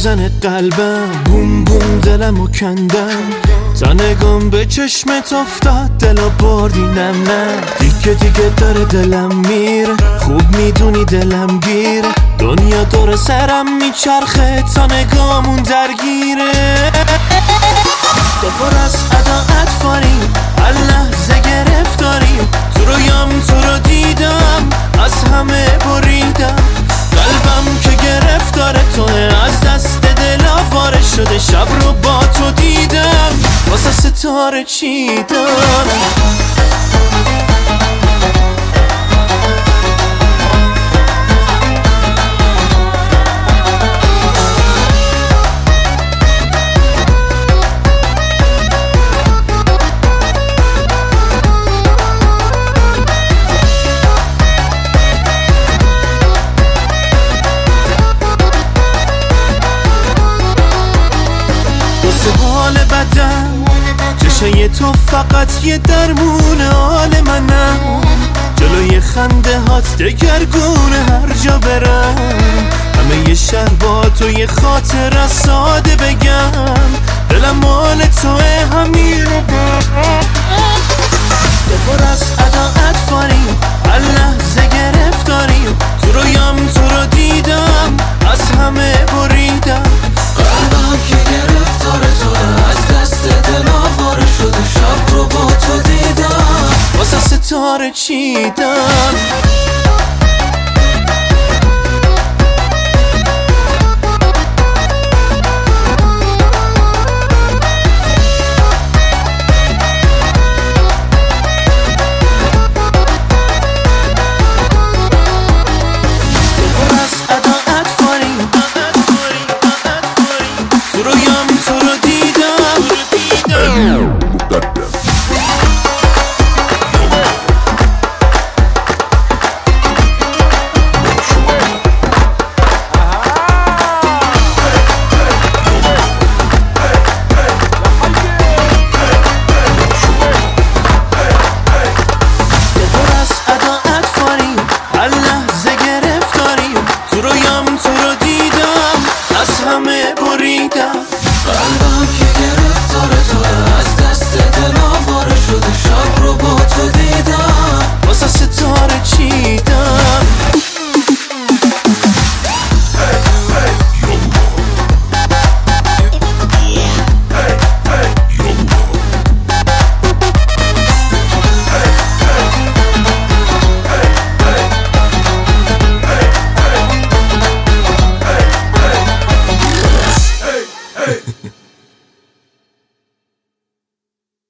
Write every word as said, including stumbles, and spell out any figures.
میزنه قلبم، بوم بوم دلمو کندم. تا نگام به چشمت افتاد دلو بردی نم نه. دیگه دیگه داره دلم میره، خوب میدونی دلم گیره. دنیا دور سرم میچرخه تا نگامون درگیره. تو پر از عداعت فاریم، هر لحظه گرفتاریم. تو رویام تو رو دیدم، از همه بریدم. قلبم که گرفتار توه، از دست دل آواره شده. شب رو با تو دیدم، واسه ستاره چیدم. حال بدم چشای تو فقط یه درمون حال منم. جلوی خنده هات دگرگونه، هر جا برم همه یه شهر با تو یه خاطره ساده بگم. دلم مال توه، همین رو تو پر از عداعت فاریم، هر لحظه گرفتاریم. تو رویام تو رو دیدم، از همه بریدم. قلبم که گرفتار توه، از دست دل آواره شده. شب رو با تو دیدم، واسه ستاره چیدم. تو رویام تو رو دیدم، از همه بریدم.